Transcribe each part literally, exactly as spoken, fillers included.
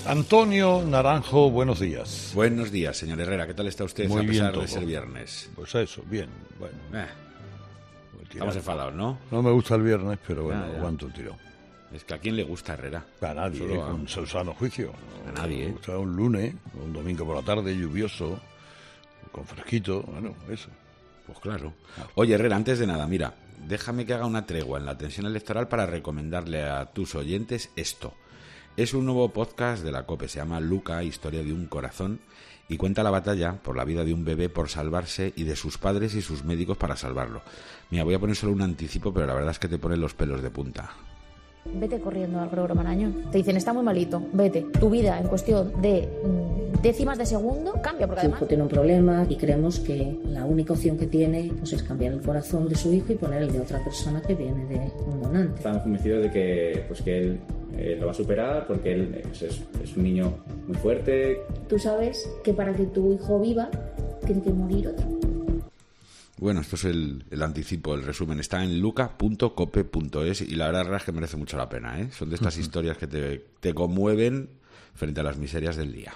Antonio Naranjo, buenos días. Buenos días, señor Herrera. ¿Qué tal está usted Muy a pesar bien de ser viernes? Pues eso, bien. Bueno, eh, estamos enfadados, ¿no? No me gusta el viernes, pero bueno, ya, ya. aguanto el tirón. Es que ¿a quién le gusta Herrera? A nadie, Solo eh, a... con su sano juicio. A nadie, ¿eh? O sea, un lunes, un domingo por la tarde, lluvioso, con fresquito, bueno, eso. Pues claro. Oye, Herrera, antes de nada, mira, déjame que haga una tregua en la tensión electoral para recomendarle a tus oyentes esto. Es un nuevo podcast de la COPE, se llama Luca, Historia de un Corazón, y cuenta la batalla por la vida de un bebé por salvarse y de sus padres y sus médicos para salvarlo. Mira, voy a poner solo un anticipo, pero la verdad es que te ponen los pelos de punta. Vete corriendo al Gregorio Marañón. Te dicen, está muy malito, vete. Tu vida en cuestión de mmm, décimas de segundo cambia, porque Su además... hijo tiene un problema y creemos que la única opción que tiene pues, es cambiar el corazón de su hijo y poner el de otra persona que viene de un donante. Estamos convencidos de que, pues, que él eh, lo va a superar porque él pues, es, es un niño muy fuerte. Tú sabes que para que tu hijo viva, tiene que morir otro. Bueno, esto es el, el anticipo, el resumen. Está en luca punto cope punto es y la verdad es que merece mucho la pena, ¿eh? Son de estas historias que te, te conmueven frente a las miserias del día.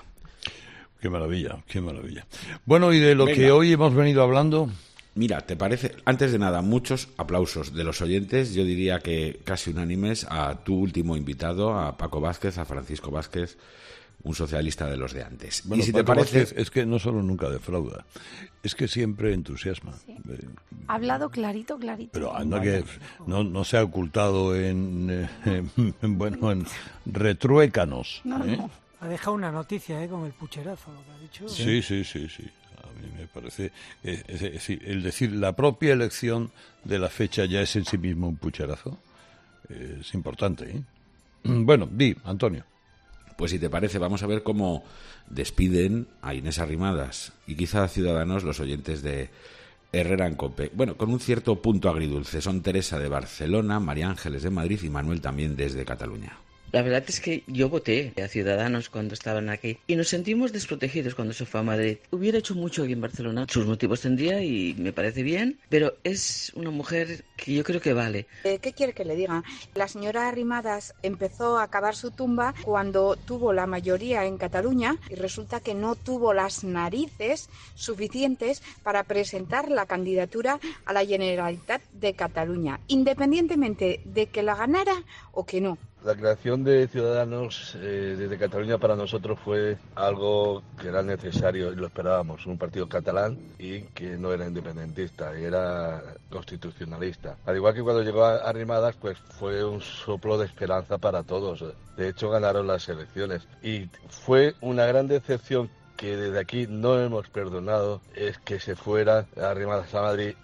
Qué maravilla, qué maravilla. Bueno, y de lo Venga. que hoy hemos venido hablando... Mira, ¿te parece? Antes de nada, muchos aplausos de los oyentes, yo diría que casi unánimes, a tu último invitado, a Paco Vázquez, a Francisco Vázquez, un socialista de los de antes. Bueno, y si Paco te parece... Vázquez es que no solo nunca defrauda, es que siempre entusiasma. Sí. Eh, Ha hablado clarito, clarito. Pero anda que no, no se ha ocultado en, eh, en bueno, en retruécanos. No, ¿eh? no. Ha dejado una noticia, ¿eh? Con el pucherazo, lo que ha dicho. Sí, sí, sí, sí. A mí me parece, eh, es decir, el decir la propia elección de la fecha ya es en sí mismo un pucherazo. Eh, es importante, ¿eh? Bueno, di, Antonio. Pues si te parece, vamos a ver cómo despiden a Inés Arrimadas y quizá a Ciudadanos los oyentes de Herrera en COPE. Bueno, con un cierto punto agridulce. Son Teresa de Barcelona, María Ángeles de Madrid y Manuel también desde Cataluña. La verdad es que yo voté a Ciudadanos cuando estaban aquí y nos sentimos desprotegidos cuando se fue a Madrid. Hubiera hecho mucho aquí en Barcelona, sus motivos tendría y me parece bien, pero es una mujer que yo creo que vale. Eh, ¿Qué quiere que le diga? La señora Arrimadas empezó a cavar su tumba cuando tuvo la mayoría en Cataluña y resulta que no tuvo las narices suficientes para presentar la candidatura a la Generalitat de Cataluña, independientemente de que la ganara o que no. La creación de Ciudadanos eh, desde Cataluña para nosotros fue algo que era necesario y lo esperábamos, un partido catalán y que no era independentista, era constitucionalista. Al igual que cuando llegó a Arrimadas, pues fue un soplo de esperanza para todos. De hecho, ganaron las elecciones y fue una gran decepción que desde aquí no hemos perdonado, es que se fuera Arrimadas a Madrid.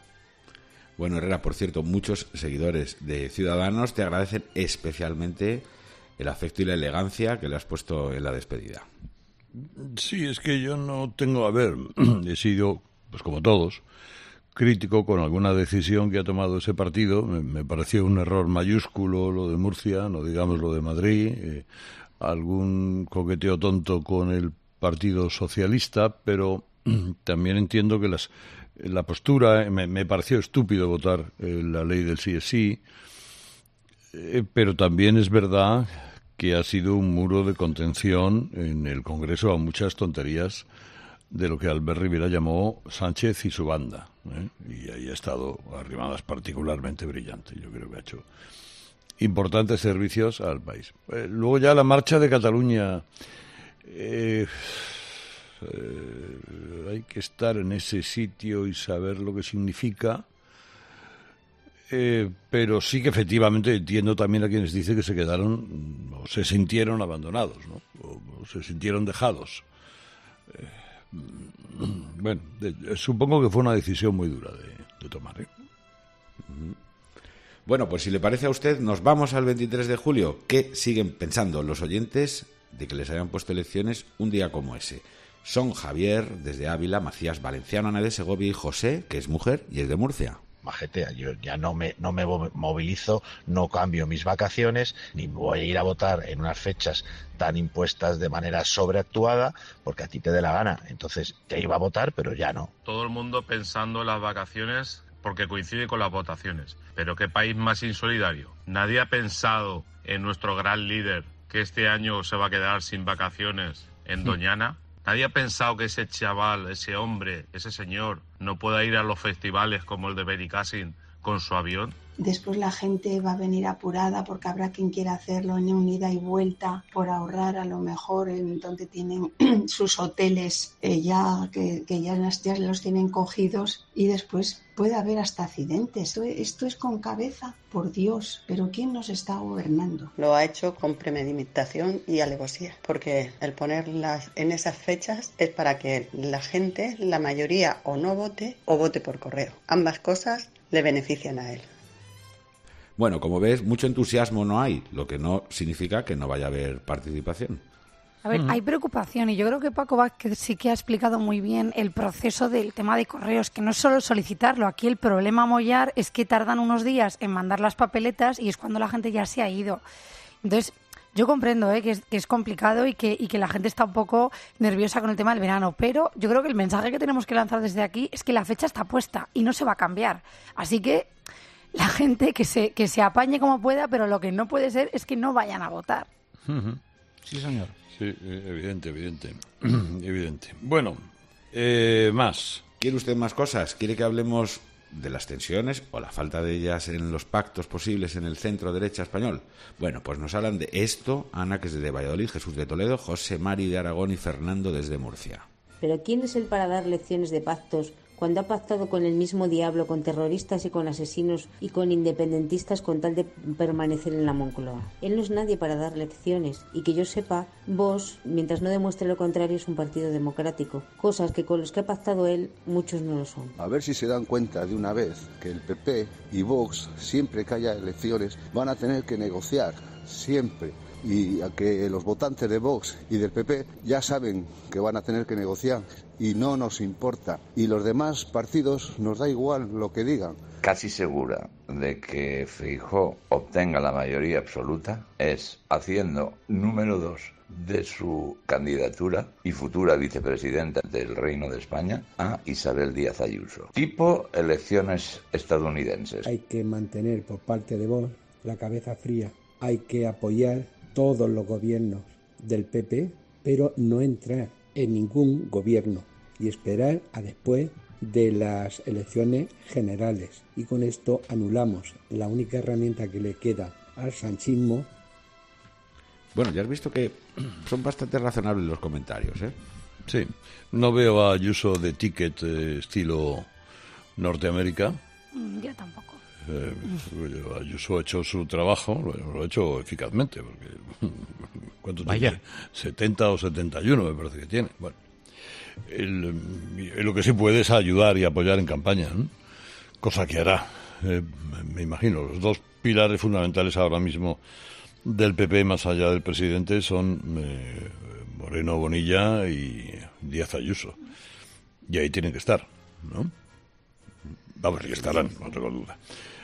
Bueno, Herrera, por cierto, muchos seguidores de Ciudadanos te agradecen especialmente el afecto y la elegancia que le has puesto en la despedida. Sí, es que yo no tengo, a ver, he sido, pues como todos, crítico con alguna decisión que ha tomado ese partido. Me, me pareció un error mayúsculo lo de Murcia, no digamos lo de Madrid, eh, algún coqueteo tonto con el Partido Socialista, pero también entiendo que las... La postura, me, me pareció estúpido votar eh, la ley del sí es sí, eh, pero también es verdad que ha sido un muro de contención en el Congreso a muchas tonterías de lo que Albert Rivera llamó Sánchez y su banda, ¿eh? Y ahí ha estado Arrimadas particularmente brillante. Yo creo que ha hecho importantes servicios al país. Eh, luego ya la marcha de Cataluña... Eh, Eh, hay que estar en ese sitio y saber lo que significa, eh, pero sí que efectivamente entiendo también a quienes dicen que se quedaron o se sintieron abandonados, ¿no? o, o se sintieron dejados. Eh, bueno, de, supongo que fue una decisión muy dura de, de tomar, ¿eh? Bueno, pues si le parece a usted, nos vamos al veintitrés de julio. ¿Qué siguen pensando los oyentes de que les hayan puesto elecciones un día como ese? Son Javier, desde Ávila, Macías Valenciano, Ana de Segovia y José, que es mujer y es de Murcia. Majete, yo ya no me, no me movilizo, no cambio mis vacaciones, ni voy a ir a votar en unas fechas tan impuestas de manera sobreactuada, porque a ti te dé la gana. Entonces, te iba a votar, pero ya no. Todo el mundo pensando en las vacaciones porque coincide con las votaciones. Pero qué país más insolidario. Nadie ha pensado en nuestro gran líder que este año se va a quedar sin vacaciones en Doñana? ¿Nadie ha pensado que ese chaval, ese hombre, ese señor, no pueda ir a los festivales como el de Benicàssim con su avión? Después la gente va a venir apurada porque habrá quien quiera hacerlo en un ida y vuelta por ahorrar a lo mejor en donde tienen sus hoteles eh, ya que, que ya, ya los tienen cogidos, y después puede haber hasta accidentes. Esto, esto es con cabeza, por Dios, pero ¿quién nos está gobernando? Lo ha hecho con premeditación y alevosía, porque el ponerlas en esas fechas es para que la gente, la mayoría, o no vote o vote por correo. Ambas cosas le benefician a él. Bueno, como ves, mucho entusiasmo no hay, lo que no significa que no vaya a haber participación. A ver, hay preocupación y yo creo que Paco Vázquez sí que ha explicado muy bien el proceso del tema de correos, que no es solo solicitarlo. Aquí el problema a mollar es que tardan unos días en mandar las papeletas y es cuando la gente ya se ha ido. Entonces, yo comprendo ¿eh? que, es, que es complicado y que, y que la gente está un poco nerviosa con el tema del verano, pero yo creo que el mensaje que tenemos que lanzar desde aquí es que la fecha está puesta y no se va a cambiar. Así que la gente que se, que se apañe como pueda, pero lo que no puede ser es que no vayan a votar. Uh-huh. Sí, señor. Sí, evidente, evidente. evidente. Bueno, eh, más. ¿Quiere usted más cosas? ¿Quiere que hablemos de las tensiones o la falta de ellas en los pactos posibles en el centro-derecha español? Bueno, pues nos hablan de esto Ana, que es de Valladolid, Jesús de Toledo, José Mari de Aragón y Fernando desde Murcia. ¿Pero quién es él para dar lecciones de pactos cuando ha pactado con el mismo diablo, con terroristas y con asesinos y con independentistas con tal de permanecer en la Moncloa? Él no es nadie para dar lecciones, y que yo sepa, Vox, mientras no demuestre lo contrario, es un partido democrático, cosas que con los que ha pactado él muchos no lo son. A ver si se dan cuenta de una vez que el P P y Vox, siempre que haya elecciones, van a tener que negociar, siempre. Y a que los votantes de Vox y del P P ya saben que van a tener que negociar y no nos importa. Y los demás partidos nos da igual lo que digan. Casi segura de que Feijóo obtenga la mayoría absoluta es haciendo número dos de su candidatura y futura vicepresidenta del Reino de España a Isabel Díaz Ayuso. Tipo elecciones estadounidenses. Hay que mantener por parte de Vox la cabeza fría. Hay que apoyar todos los gobiernos del P P, pero no entrar en ningún gobierno y esperar a después de las elecciones generales. Y con esto anulamos la única herramienta que le queda al sanchismo. Bueno, ya has visto que son bastante razonables los comentarios, ¿eh? Sí, no veo a Ayuso de ticket eh, estilo Norteamérica. Mm, yo tampoco. Eh, Ayuso ha hecho su trabajo, lo, lo ha hecho eficazmente, porque ¿cuántos Vaya. tiene? setenta o setenta y uno me parece que tiene. Bueno, el, lo que sí puede es ayudar y apoyar en campaña, ¿no? Cosa que hará, eh, me imagino. Los dos pilares fundamentales ahora mismo del P P, más allá del presidente, son eh, Moreno Bonilla y Díaz Ayuso, y ahí tienen que estar, ¿no? Vamos, que estarán, no tengo duda.